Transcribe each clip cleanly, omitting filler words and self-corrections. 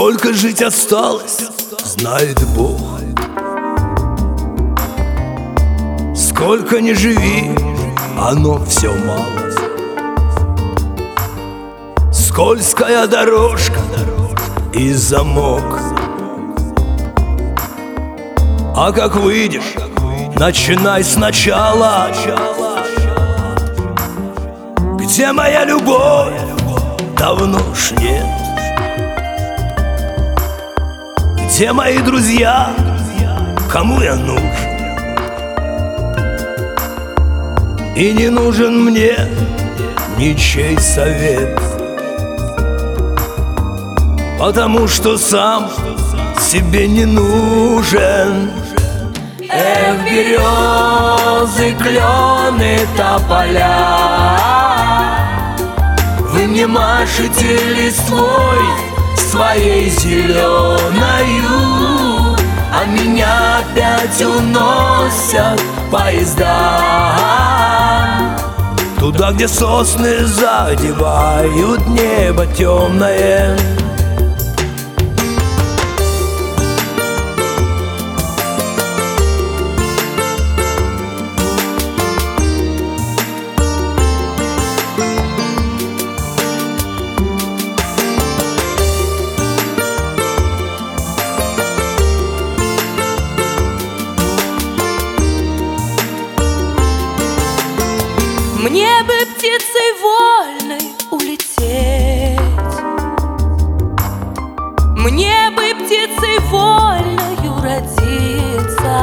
Сколько жить осталось, знает Бог. Сколько ни живи, оно все мало. Скользкая дорожка и замок. А как выйдешь, начинай сначала. Где моя любовь? Давно ж нет. Где мои друзья? Кому я нужен? И не нужен мне ничей совет, потому что сам себе не нужен. Эх, березы, клены, тополя, вы мне машете листвой своей зеленою, а меня опять уносят поезда туда, где сосны задевают небо темное. Мне бы птицей вольной улететь, мне бы птицей вольною родиться,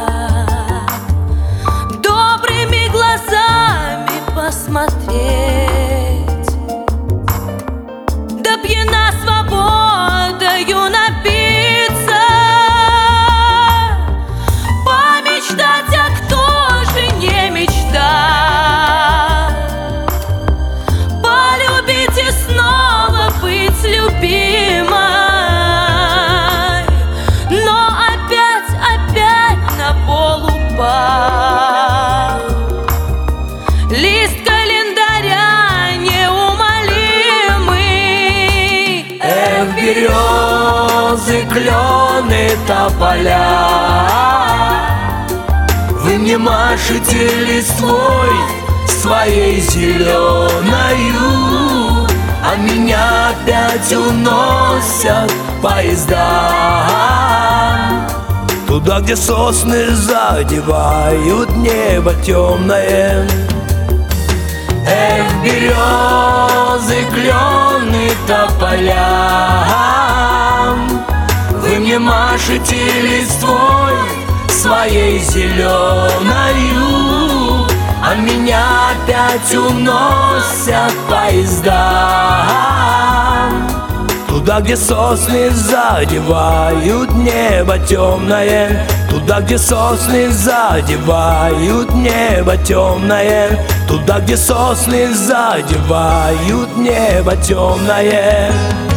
добрыми глазами посмотреть, да пьяна свободою напиться, помечтать, а кто же не мечтает? Лист календаря неумолимый. Эх, березы, клены, тополя, вы мне машете листвой своей зеленою, а меня опять уносят поезда туда, где сосны задевают небо темное. Эх, березы, клены, тополя, вы мне машете листвой своей зеленою, а меня опять уносят поезда туда, где сосны задевают небо темное. Туда, где сосны задевают небо темное. Туда, где сосны задевают небо темное.